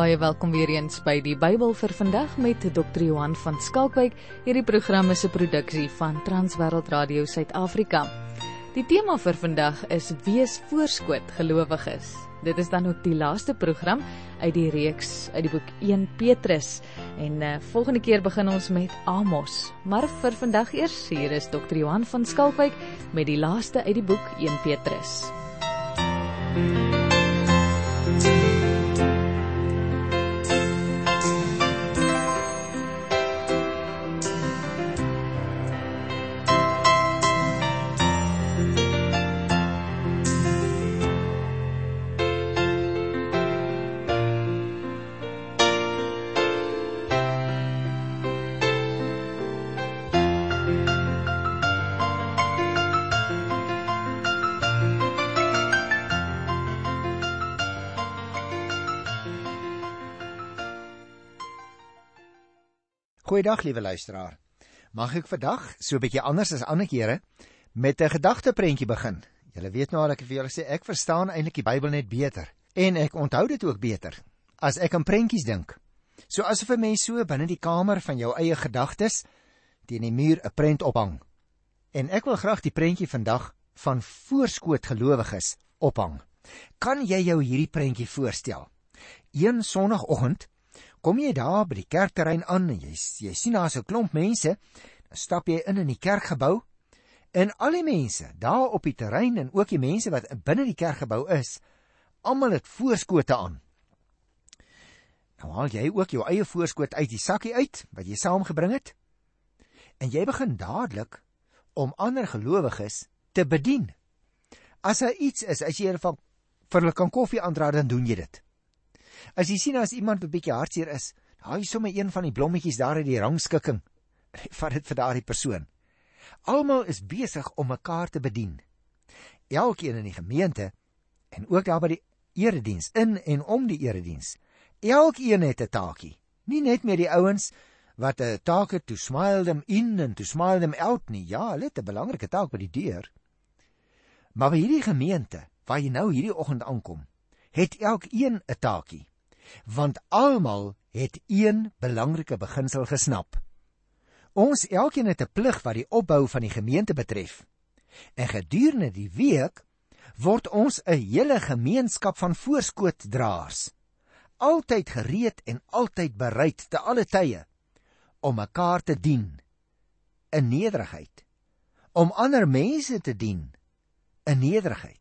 Baie welkom weer eens by die Bybel vir vandag met Dr. Johan van Skalkwyk. Hierdie program is 'n produksie van Transwêreld Radio Suid-Afrika. Die tema vir vandag is Wees voorskoot gelowiges. Dit is dan ook die laaste program uit die reeks uit die boek 1 Petrus. En volgende keer begin ons met Amos. Maar vir vandag eers, hier is Dr. Johan van Skalkwyk met die laaste uit die boek 1 Petrus. Goeiedag, liewe luisteraar. Mag ek vandag, so 'n bietjie anders as ander kere, met 'n gedagteprentjie begin. Julle weet nou al ek vir julle sê, ek verstaan eintlik die Bybel net beter. En ek onthou dit ook beter, as ek aan prentjies dink. So asof 'n mens so binne die kamer van jou eie gedagtes, teen die muur 'n prent ophang. En ek wil graag die prentjie vandag van voorskoot gelowiges ophang. Kan jy jou hierdie prentjie voorstel? Een Sondagoggend, kom jy daar by die kerkterrein aan en jy sien daar's 'n klomp mense, dan stap jy in die kerkgebou en al die mense daar op die terrein en ook die mense wat binne die kerkgebou is, almal het voorskote aan. Nou haal jy ook jou eie voorskoot uit die sakkie uit, wat jy saamgebring het, en jy begin dadelik om ander gelowiges te bedien. As daar iets is, as jy vir hulle kan koffie aandra, dan doen jy dit. As jy sien as iemand 'n bietjie hartseer is, haal jy sommer een van die blommetjies daar uit die rangskikking. Vat dit vir daardie persoon. Almal is besig om mekaar te bedien. Elkeen in die gemeente en ook daar by die erediens, in en om die erediens. Elkeen het 'n taakie. Nie net meer die ouens wat 'n taak het to smile them in en to smile them out nie. Ja, hulle het 'n belangrike taak by die deur. Maar by hierdie gemeente waar jy nou hierdie oggend aankom, het elkeen 'n taakie, want almal het een belangrike beginsel gesnap. Ons elkeen het 'n plig wat die opbou van die gemeente betref, en gedurende die week word ons 'n hele gemeenskap van voorskootdraers, altyd gereed en altyd bereid te alle tye om mekaar te dien in nederigheid, om ander mense te dien in nederigheid.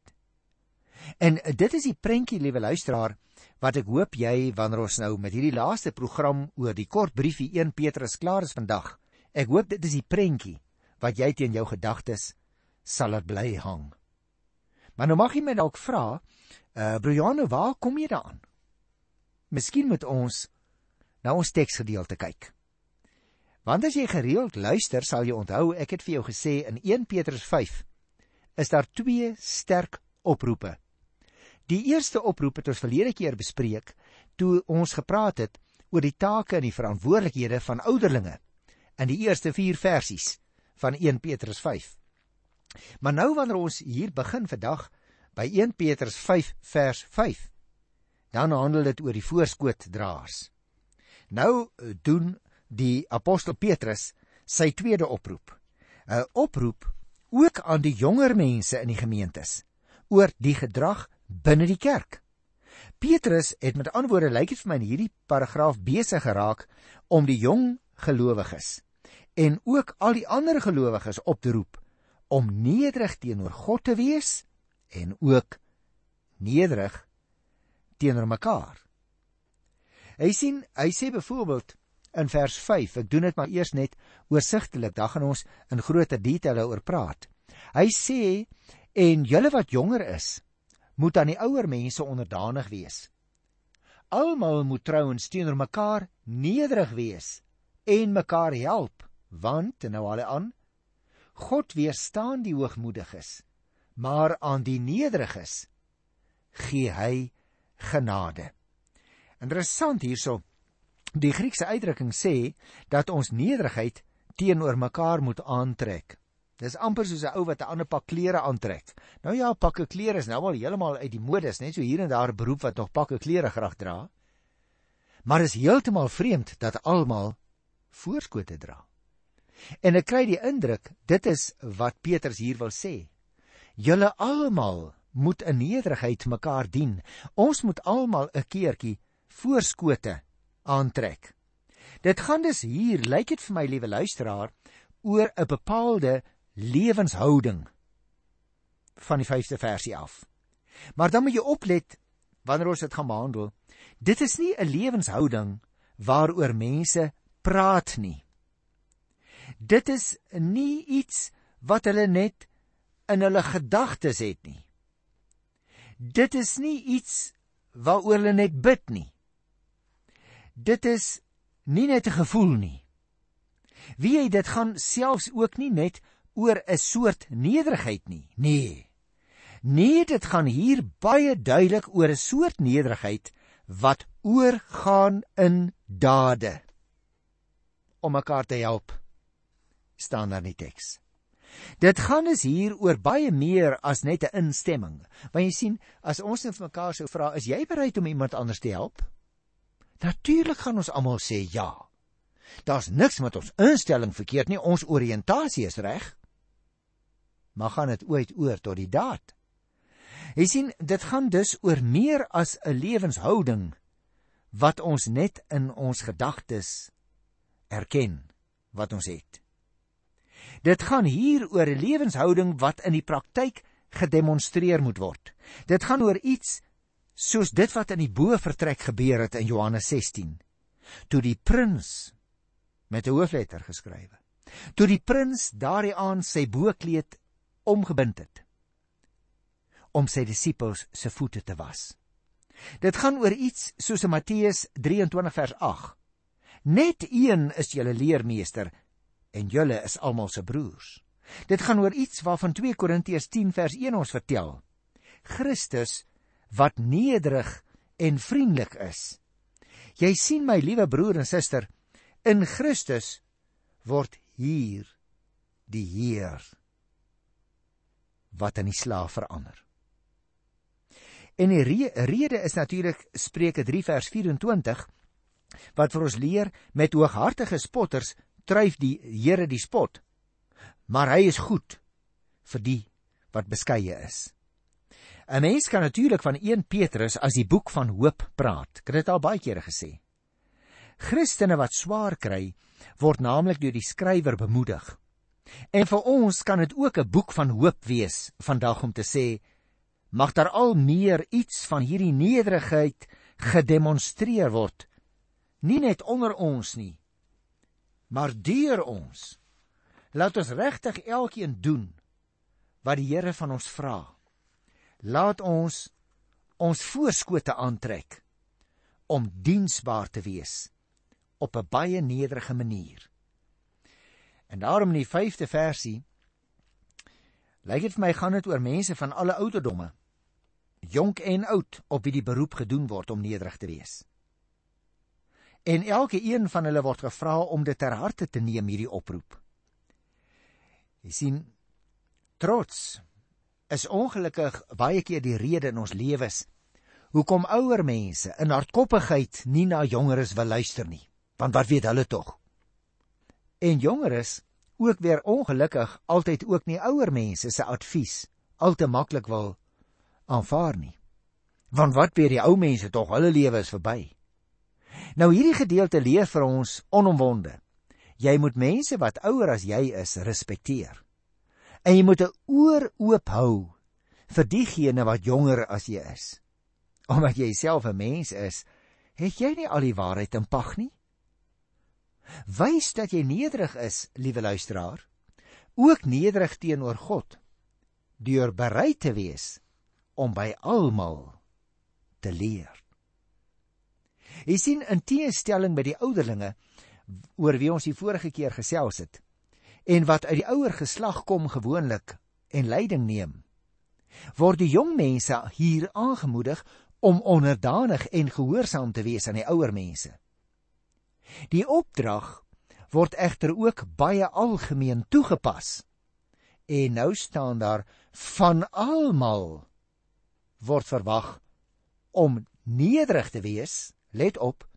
En dit is die prentjie, liewe luisteraar, wat ek hoop jy, wanneer ons nou met hierdie laaste program oor die kort briefie 1 Petrus klaar is vandag, ek hoop dit is die prentjie wat jy teen jou gedagtes sal laat bly hang. Maar nou mag jy my dalk vra, broer Johan, waar kom jy daaraan? Miskien moet ons na ons teksgedeelte kyk. Want as jy gereeld luister, sal jy onthou, ek het vir jou gesê, in 1 Petrus 5 is daar 2 sterk oproepe. Die eerste oproep het ons verlede keer bespreek, toe ons gepraat het oor die take en die verantwoordelikhede van ouderlinge, in die eerste 4 versies van 1 Petrus 5. Maar nou wanneer ons hier begin vandag, by 1 Petrus 5 vers 5, dan handel dit oor die voorskootdraers. Nou doen die apostel Petrus sy tweede oproep. 'n Oproep ook aan die jonger mense in die gemeentes, oor die gedrag binne die kerk. Petrus het met ander woorde, lyk dit vir my, in hierdie paragraaf besig geraak om die jong gelowiges en ook al die ander gelowiges op te roep om nederig teenoor God te wees en ook nederig teenoor mekaar. Hy sê byvoorbeeld in vers 5, ek doen dit maar eers net oorsigtelik, daar gaan ons in groter detail oor praat. Hy sê, en julle wat jonger is, moet aan die ouer mense onderdanig wees. Almal moet trouens teenoor mekaar nederig wees en mekaar help, want, en nou haal hy aan, God weerstaan die hoogmoediges, maar aan die nederiges gee hy genade. Interessant hierso, die Griekse uitdrukking sê dat ons nederigheid teenoor mekaar moet aantrek. Dis amper soos 'n ou wat 'n ander pak klere aantrek. Nou ja, pakke klere is nou al heeltemal uit die mode, net so hier en daar 'n beroep wat nog pakke klere graag dra. Maar is heeltemal vreemd dat almal voorskote dra. En ek kry die indruk, dit is wat Petrus hier wil sê. Julle almal moet in nederigheid mekaar dien. Ons moet almal 'n keertjie voorskote aantrek. Dit gaan dus hier, lyk dit vir my, liewe luisteraar, oor 'n bepaalde lewenshouding van die 5de versie af. Maar dan moet jy oplet, wanneer ons dit gaan behandel, dit is nie 'n lewenshouding waaroor mense praat nie. Dit is nie iets wat hulle net in hulle gedagtes het nie. Dit is nie iets waaroor hulle net bid nie. Dit is nie net 'n gevoel nie. Wie jy, dit gaan selfs ook nie net oor 'n soort nederigheid nie. Nee, dit gaan hier baie duidelik oor 'n soort nederigheid wat oorgaan in dade. Om mekaar te help, staan daar in die teks. Dit gaan dus hier oor baie meer as net 'n instemming. Want jy sien, as ons net vir mekaar sou vra, is jy bereid om iemand anders te help? Natuurlik gaan ons almal sê ja. Daar's niks met ons instelling verkeerd nie, ons oriëntasie is reg. Maar gaan dit ooit oor tot die daad? Jy sien, dit gaan dus oor meer as 'n lewenshouding wat ons net in ons gedagtes erken wat ons het. Dit gaan hier oor 'n lewenshouding wat in die praktyk gedemonstreer moet word. Dit gaan oor iets soos dit wat in die bovertrek gebeur het in Johannes 16. Toe die prins, met 'n hoofletter geskrywe, toe die prins daardie aand sy boekleed omgebind het, om sy disippels se voete te was. Dit gaan oor iets soos in Matteus 23 vers 8. Net een is julle leermeester, en julle is almal se broers. Dit gaan oor iets waarvan 2 Korintiërs 10 vers 1 ons vertel. Christus wat nederig en vriendelik is. Jy sien, my liewe broer en suster, in Christus word hier die Heer wat in die slaaf verander. En die rede is natuurlik Spreuke 3 vers 24, wat vir ons leer, met hooghartige spotters dryf die Here die spot, maar hy is goed vir die wat beskeie is. 'n Mens kan natuurlik van 1 Petrus as die boek van hoop praat. Ek het dit al baie kere gesê. Christene wat swaar kry, word naamlik deur die skrywer bemoedig. En vir ons kan dit ook 'n boek van hoop wees vandag om te sê, mag daar al meer iets van hierdie nederigheid gedemonstreer word, nie net onder ons nie, maar deur ons. Laat ons regtig elkeen doen wat die Here van ons vra. Laat ons voorskote aantrek om diensbaar te wees op 'n baie nederige manier. En daarom in die 5de versie, lyk dit vir my, gaan dit oor mense van alle ouderdomme, jonk en oud, op wie die beroep gedoen word om nederig te wees. En elke een van hulle word gevra om dit ter harte te neem, hierdie oproep. Jy sien, trots is ongelukkig baie keer die rede in ons lewens hoekom ouer mense in hardkoppigheid nie na jongeres wil luister nie, want wat weet hulle tog? En jongeres ook weer ongelukkig altyd ook nie ouer mense se advies al te maklik wil aanvaar nie. Want wat weet die ou mense tog, hulle lewe is verby. Nou hierdie gedeelte leer vir ons onomwonde. Jy moet mense wat ouer as jy is respekteer. En jy moet 'n oor oop hou vir diegene wat jonger as jy is. Omdat jy self 'n mens is, het jy nie al die waarheid in pag nie. Wys dat jy nederig is, liewe luisteraar, ook nederig teenoor God, deur bereid te wees om by almal te leer. Jy sien, in teenstelling by die ouderlinge, oor wie ons die vorige keer gesels het, en wat uit die ouer geslag kom gewoonlik en leiding neem, word die jong mense hier aangemoedig om onderdanig en gehoorsaam te wees aan die ouer mense. Die opdrag word egter ook baie algemeen toegepas. En nou staan daar, van almal word verwag om nederig te wees, let op,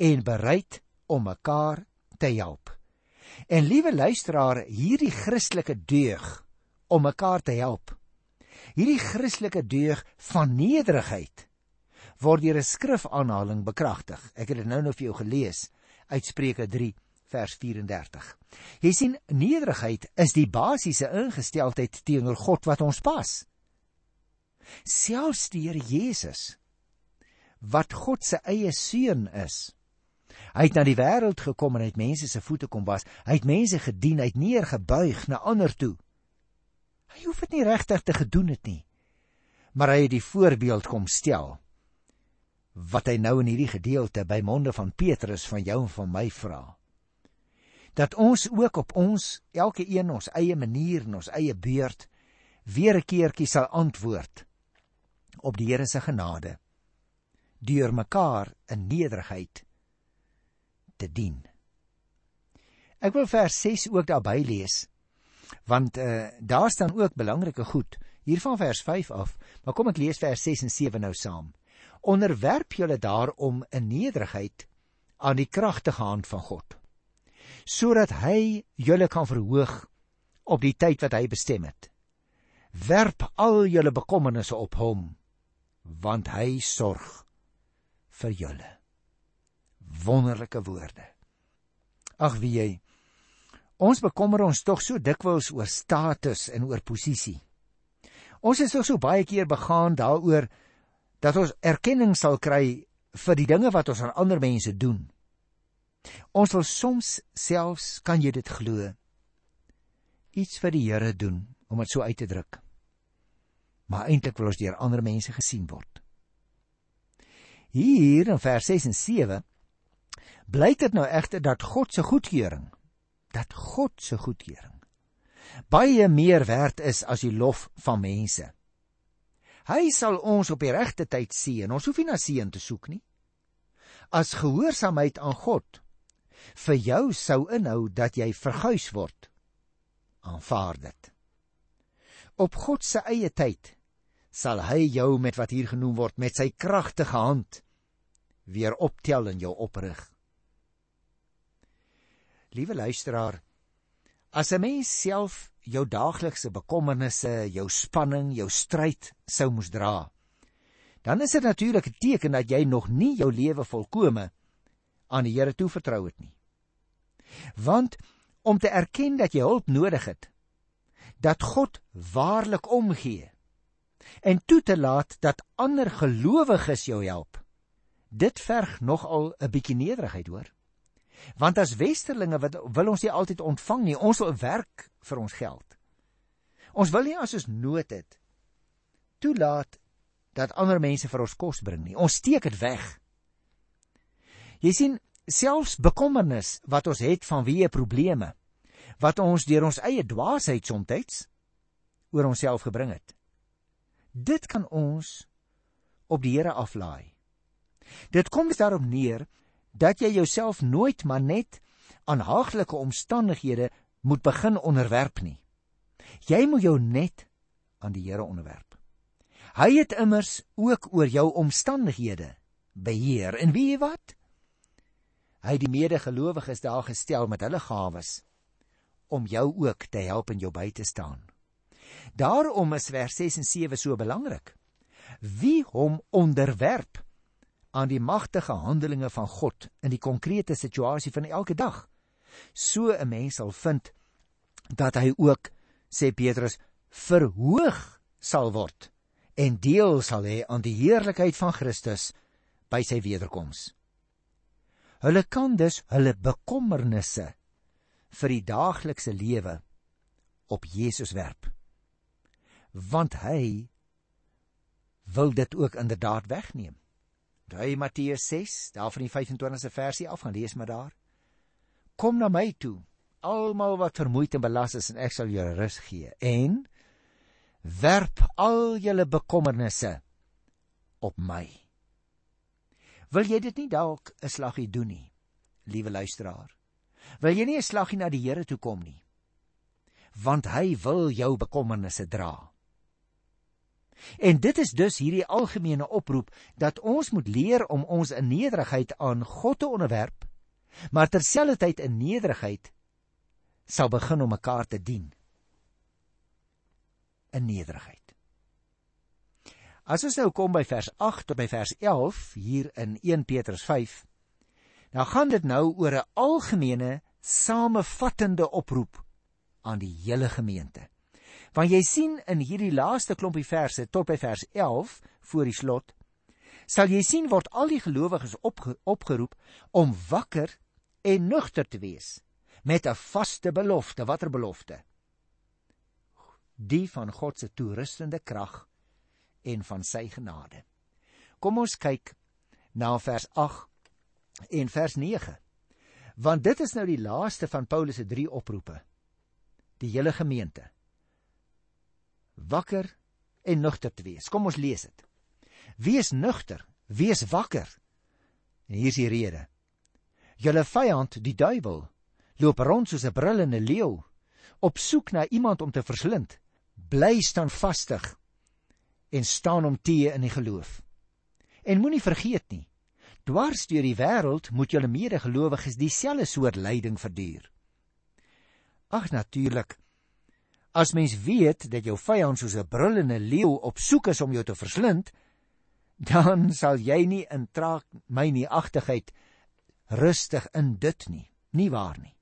en bereid om mekaar te help. En liewe luisteraar, hierdie Christelike deug om mekaar te help, hierdie Christelike deug van nederigheid, word deur 'n skrifaanhaling bekragtig. Ek het dit nou vir jou gelees uit Spreuke 3 vers 34. Jy sien, nederigheid is die basiese ingesteldheid teenoor God wat ons pas. Selfs die Here Jesus, wat God se eie seun is, hy het na die wêreld gekom en hy het mense se voete kom was, hy het mense gedien, hy het neergebuig na ander toe. Hy hoef dit nie regtig te gedoen het nie, maar hy het die voorbeeld kom stel, wat hy nou in hierdie gedeelte by monde van Petrus van jou en van my vra. Dat ons ook op ons, elke een ons eie manier en ons eie beurt, weer 'n keertjie sal antwoord op die Here se genade, deur mekaar in nederigheid te dien. Ek wil vers 6 ook daarby lees, want daar staan ook belangrike goed, hier van vers 5 af, maar kom ek lees vers 6 en 7 nou saam. Onderwerp julle daarom in nederigheid aan die kragtige hand van God, sodat hy julle kan verhoog op die tyd wat hy bestem het. Werp al julle bekommernisse op hom, want hy sorg vir julle. Wonderlike woorde. Ag wie jy, ons bekommer ons tog so dikwels oor status en oor posisie. Ons is toch so baie keer begaan daaroor dat ons erkenning sal kry vir die dinge wat ons aan ander mense doen. Ons wil soms selfs, kan jy dit glo, iets vir die Here doen, om dit so uit te druk. Maar eintlik wil ons deur ander mense gesien word. Hier in vers 6 en 7 blyk dit nou egter dat God se goedkeuring baie meer werd is as die lof van mense. Hy sal ons op die regte tyd seën. Ons hoef nie na seën te soek nie. As gehoorsaamheid aan God vir jou sou inhou dat jy verguis word, aanvaar dit. Op God se eie tyd sal hy jou met wat hier genoem word, met sy kragtige hand weer optel en jou oprig. Liewe luisteraar, as 'n mens self jou daaglikse bekommernisse, jou spanning, jou stryd sou moes dra, dan is dit natuurlik 'n teken dat jy nog nie jou lewe volkome aan die Here toevertrou het nie. Want om te erken dat jy hulp nodig het, dat God waarlik omgee en toe te laat dat ander gelowiges jou help, dit verg nogal 'n bietjie nederigheid, hoor. Want as westerlinge wil ons nie altyd ontvang nie, ons wil werk vir ons geld. Ons wil nie as ons nood het, toelaat dat ander mense vir ons kos bring nie. Ons steek dit weg. Jy sien, selfs bekommernis wat ons het vanweë probleme, wat ons deur ons eie dwaasheid somtyds oor onsself gebring het, dit kan ons op die Here aflaai. Dit kom dus daarop neer dat jy jouself nooit maar net aan haaglike omstandighede moet begin onderwerp nie. Jy moet jou net aan die Here onderwerp. Hy het immers ook oor jou omstandighede beheer. En weet jy wat? Hy het die medegelowiges daar gestel met hulle gawes om jou ook te help en jou by te staan. Daarom is vers 6 en 7 so belangrik. Wie hom onderwerp aan die magtige handelinge van God in die konkrete situasie van elke dag, so 'n mens sal vind dat hy ook, sê Petrus, verhoog sal word en deel sal hê aan die heerlikheid van Christus by sy wederkoms. Hulle kan dus hulle bekommernisse vir die daaglikse lewe op Jesus werp, want hy wil dit ook inderdaad wegneem. Draai Matteus 6, daar van die 25ste versie af, gaan lees maar daar. Kom na my toe, almal wat vermoeid en belas is, en ek sal julle rus gee. En werp al julle bekommernisse op my. Wil jy dit nie dalk 'n slaggie doen nie, liewe luisteraar? Wil jy nie 'n slaggie na die Here toe kom nie? Want hy wil jou bekommernisse dra. En dit is dus hierdie algemene oproep, dat ons moet leer om ons in nederigheid aan God te onderwerp, maar terselfdertyd in nederigheid sal begin om mekaar te dien. In nederigheid. As ons nou kom by vers 8 tot by vers 11, hier in 1 Petrus 5, dan gaan dit nou oor 'n algemene, samevattende oproep aan die hele gemeente. Want jy sien in hierdie laaste klompie verse tot by vers 11 voor die slot, sal jy sien word al die gelowiges opgeroep om wakker en nugter te wees met 'n vaste belofte. Watter belofte? Die van God se toerustende krag en van sy genade. Kom ons kyk na vers 8 en vers 9. Want dit is nou die laaste van Paulus se 3 oproepe. Die hele gemeente. Wakker en nugter te wees. Kom ons lees dit. Wees nugter, wees wakker. En hier is die rede. Julle vyand, die duiwel, loop rond soos 'n brullende leeu, op soek na iemand om te verslind. Bly standvastig en staan hom teë in die geloof. En moenie vergeet nie, dwars deur die wêreld moet julle medegelowiges dieselfde soort lyding verduur. Ag, natuurlik, as mens weet dat jou vyand soos 'n brullende leeu op soek is om jou te verslind, dan sal jy nie in traagmynieagtigheid rustig in dit nie. Nie waar nie.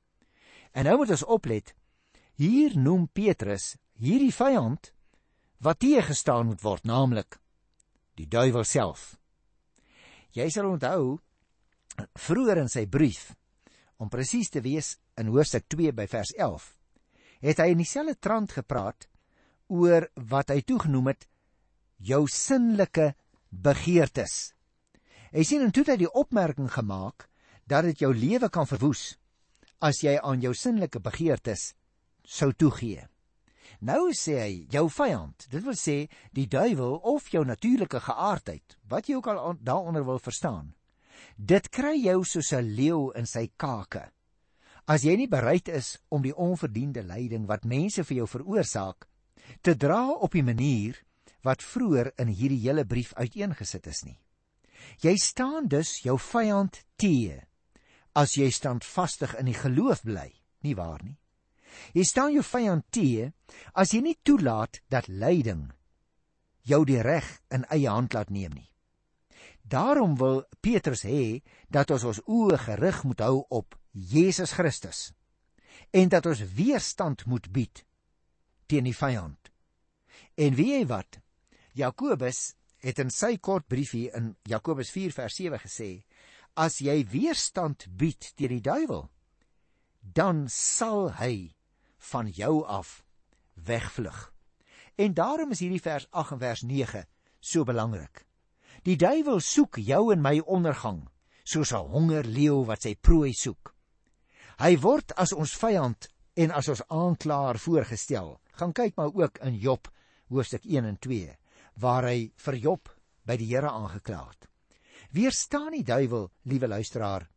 En nou moet ons oplet, hier noem Petrus hierdie vyand wat teëgestaan moet word, naamlik die duiwel self. Jy sal onthou, vroeër in sy brief, om presies te wees in hoofstuk 2 by vers 11, het hy in dieselfde trant gepraat oor wat hy toegenoem het, jou sinnelike begeertes. Hy sien en toe het hy die opmerking gemaak, dat dit jou lewe kan verwoes, as jy aan jou sinnelike begeertes sou toegee. Nou sê hy, jou vyand, dit wil sê, die duiwel of jou natuurlike geaardheid, wat jy ook al daaronder wil verstaan, dit kry jou soos 'n leeu in sy kake, as jy nie bereid is om die onverdiende lyding wat mense vir jou veroorsaak, te dra op die manier wat vroeër in hierdie hele brief uiteengesit is nie. Jy staan dus jou vyand teë, as jy standvastig in die geloof bly, nie waar nie? Jy staan jou vyand teë, as jy nie toelaat dat lyding jou die reg in eie hand laat neem nie. Daarom wil Petrus hê, dat ons oë gerig moet hou op Jesus Christus, en dat ons weerstand moet bied teen die vyand. En weet jy wat? Jakobus het in sy kort briefie in Jakobus 4 vers 7 gesê, as jy weerstand bied teen die duiwel, dan sal hy van jou af wegvlug. En daarom is hierdie vers 8 en vers 9 so belangrik. Die duiwel soek jou en my ondergang, soos 'n hongerleeu wat sy prooi soek. Hy word as ons vyand en as ons aanklaer voorgestel. Gaan kyk maar ook in Job hoofstuk 1 en 2, waar hy vir Job by die Here aangekla het. Weerstaan die duiwel, liewe luisteraar.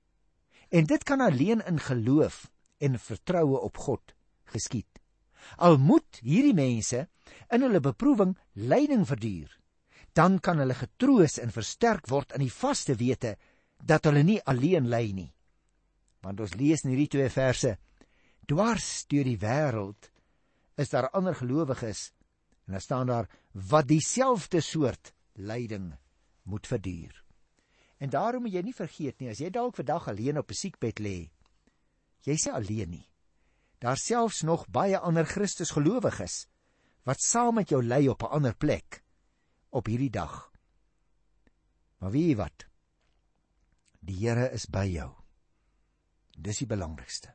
En dit kan alleen in geloof en vertroue op God geskied. Al moet hierdie mense in hulle beproewing lyding verduur, dan kan hulle getroos en versterk word in die vaste wete dat hulle nie alleen ly nie. Want ons lees in hierdie 2 verse, dwars deur die wêreld is daar ander gelowiges, en dan staan daar, wat dieselfde soort lyding moet verduur. En daarom moet jy nie vergeet nie, as jy dalk vandag alleen op 'n siekbed lê, jy is nie alleen nie. Daar selfs nog baie ander Christus gelowiges, wat saam met jou ly op 'n ander plek, op hierdie dag. Maar weet jy wat? Die Here is by jou. Dis die belangrikste.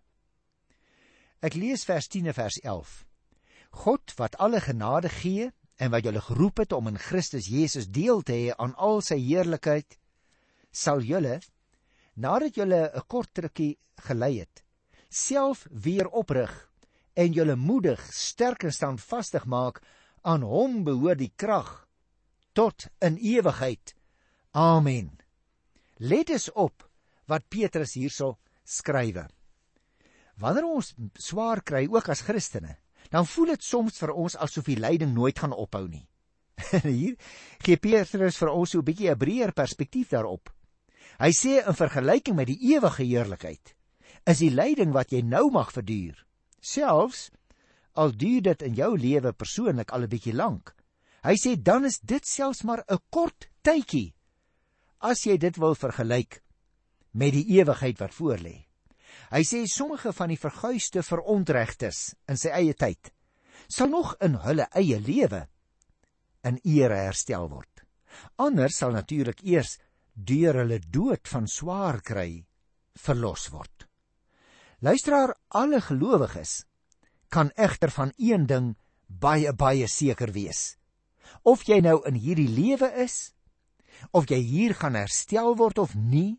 Ek lees vers 10 en vers 11. God wat alle genade gee, en wat julle geroep het om in Christus Jesus deel te hê aan al sy heerlikheid, sal julle, nadat julle 'n kort rukkie gelei het, self weer oprig en julle moedig, sterk en standvastig maak. Aan hom behoort die krag tot in ewigheid. Amen. Let eens op wat Petrus hierso skrywe. Wanneer ons swaar kry, ook as Christene, dan voel dit soms vir ons asof die lyding nooit gaan ophou nie. Hier gee Petrus vir ons so 'n bietjie 'n breër perspektief daarop. Hy sê in vergelyking met die ewige heerlikheid, is die lyding wat jy nou mag verduur, selfs al duur dit in jou lewe persoonlik al 'n bietjie lank. Hy sê dan is dit selfs maar 'n kort tydjie, as jy dit wil vergelyk met die ewigheid wat voorlê. Hy sê sommige van die verguisde verontregtes in sy eie tyd sal nog in hulle eie lewe in ere herstel word. Anders sal natuurlik eers deur hulle dood van swaar kry verlos word. Luisteraar, alle gelowiges kan egter van een ding baie seker wees. Of jy nou in hierdie lewe is, of jy hier gaan herstel word of nie,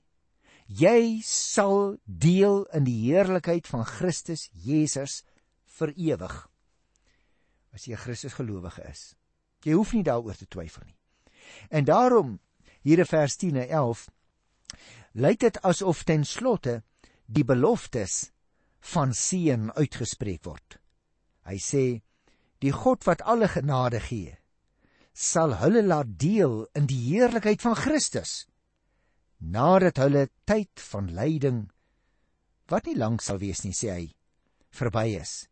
jy sal deel in die heerlikheid van Christus Jesus vir ewig. As jy 'n Christus gelowige is. Jy hoef nie daaroor te twyfel nie. En daarom, hier in vers 10 en 11, lyk dit asof ten slotte die beloftes van seën uitgespreek word. Hy sê, die God wat alle genade gee, sal hulle laat deel in die heerlikheid van Christus, nadat hulle tyd van lyding, wat nie lank sal wees nie, sê hy, verby is.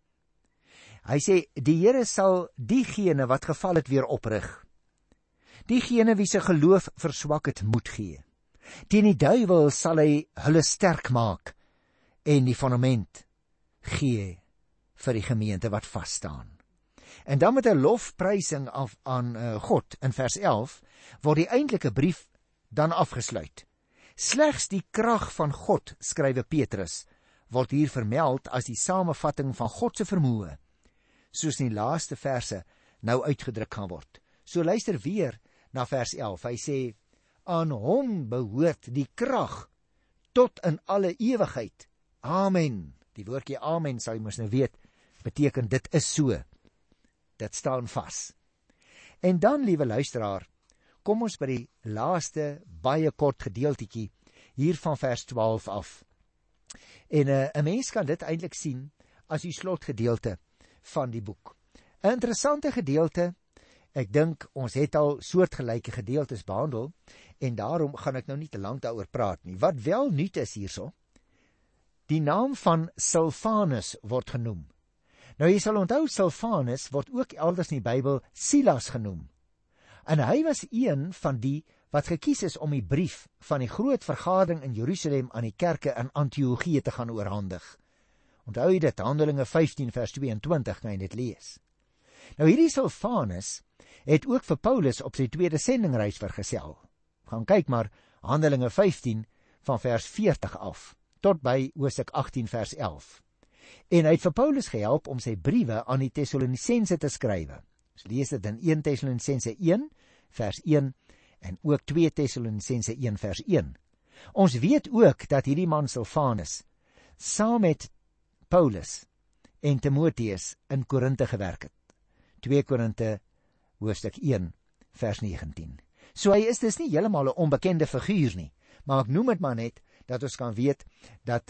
Hy sê, die Here sal diegene wat geval het weer oprig. Diegene wie se geloof verswak het, moed gee. Teen die duiwel sal hy hulle sterk maak en die fundament gee vir die gemeente wat vasstaan. En dan met 'n lofprysing aan God in vers 11 word die eintlike brief dan afgesluit. Slegs die krag van God, skrywe Petrus, word hier vermeld as die samevatting van God se vermoë, soos in die laaste verse nou uitgedruk gaan word. So luister weer na vers 11. Hy sê, aan hom behoort die krag tot in alle ewigheid. Amen. Die woordjie amen, sal jy mos nou weet, beteken dit is so. Dit staan vas. En dan, liewe luisteraar, kom ons by die laaste, baie kort gedeeltetjie hier van vers 12 af. En 'n mens kan dit eintlik sien as die slotgedeelte van die boek. 'n Interessante gedeelte. Ek dink ons het al soortgelyke gedeeltes behandel en daarom gaan ek nou nie te lank daaroor praat nie. Wat wel nuut is hierso, die naam van Silvanus word genoem. Nou jy sal onthou, Silvanus word ook elders in die Bybel Silas genoem. En hy was een van die wat gekies is om die brief van die groot vergadering in Jerusalem aan die kerke in Antiochië te gaan oorhandig. Onthou jy dit, Handelinge 15 vers 22, kan jy dit lees. Nou hierdie Silvanus het ook vir Paulus op sy tweede sendingreis vergesel. Gaan kyk maar, Handelinge 15 van vers 40 af, tot by Hoofstuk 18 vers 11. En hy het vir Paulus gehelp om sy briewe aan die Tessalonisense te skrywe. Ons lees dit in 1 Tessalonisense 1 vers 1 en ook 2 Tessalonisense 1 vers 1. Ons weet ook dat hierdie man Silvanus saam met Paulus en Timotheus in Korinthe gewerk het. 2 Korinthe hoofstuk 1 vers 19. So hy is dus nie heeltemal 'n onbekende figuur nie, maar ek noem dit maar net dat ons kan weet dat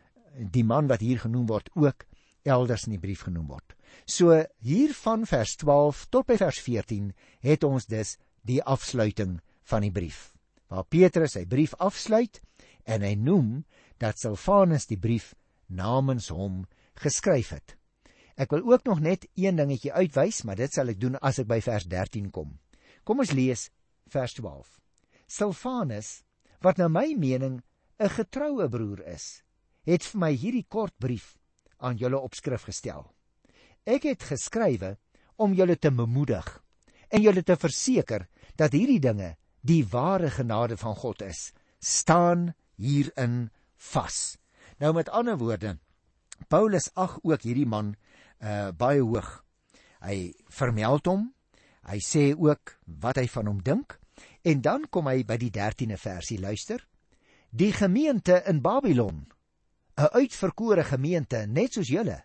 die man wat hier genoem word ook elders in die brief genoem word. So hier van vers 12 tot by vers 14 het ons dus die afsluiting van die brief, waar Petrus sy brief afsluit en hy noem dat Silvanus die brief namens hom geskryf het. Ek wil ook nog net een dingetjie uitwys, maar dit sal ek doen as ek by vers 13 kom. Kom ons lees vers 12. Silvanus, wat na my mening 'n getroue broer is, het vir my hierdie kort brief aan julle op skrif gestel. Ek het geskrywe om julle te bemoedig en julle te verseker dat hierdie dinge die ware genade van God is, staan hierin vas. Nou met ander woorde, Paulus ag ook hierdie man baie hoog. Hy vermeld hom, hy sê ook wat hy van hom dink, en dan kom hy by die 13de versie, luister. Die gemeente in Babylon, 'n uitverkore gemeente, net soos julle,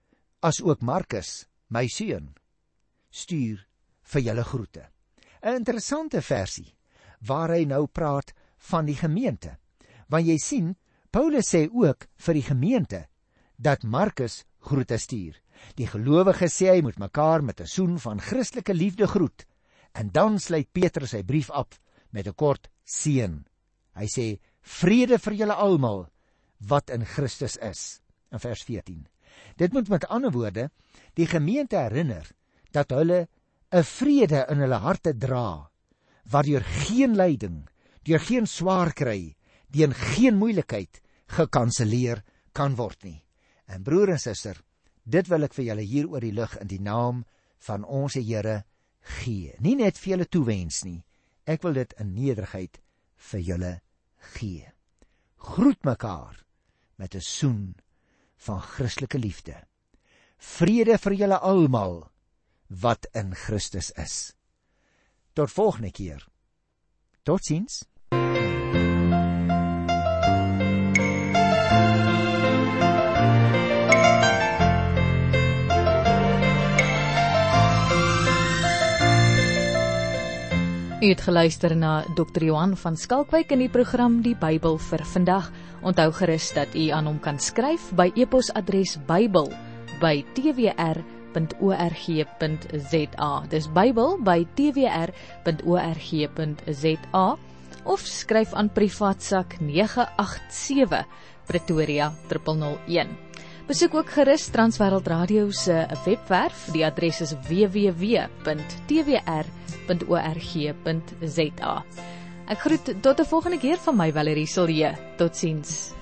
as ook Markus, my seun, stuur vir julle groete. 'n Interessante versie, waar hy nou praat van die gemeente. Want jy sien, Paulus sê ook vir die gemeente, dat Markus groete stuur. Die gelowiges sê hy moet mekaar met 'n soen van Christelike liefde groet, En dan sluit Petrus sy brief af met 'n kort seën. Hy sê, vrede vir julle almal wat in Christus is, in vers 14. Dit moet met ander woorde die gemeente herinner dat hulle 'n vrede in hulle harte dra, wat deur geen lyding, deur geen swaar kry, deur geen moeilikheid gekanselleer kan word nie. En broer en suster, dit wil ek vir julle hier oor die lig in die naam van ons Here gee. Nie net vir julle toewens nie, ek wil dit in nederigheid vir julle gee. Groet mekaar met 'n soen van Christelike liefde. Vrede vir julle almal wat in Christus is. Tot volgende keer. Totsiens. U het geluister na Dr. Johan van Skalkwyk in die program Die Bybel vir vandag. Onthou gerus dat u aan hom kan skryf by e-posadres bybel@twr.org.za. Dis bybel@twr.org.za of skryf aan privaatsak 987 Pretoria 001. Besoek ook gerus Transwêreld Radio se webwerf. Die adres is www.twr.org.za. Ek groet tot 'n volgende keer van my Valerie Silje. Totsiens.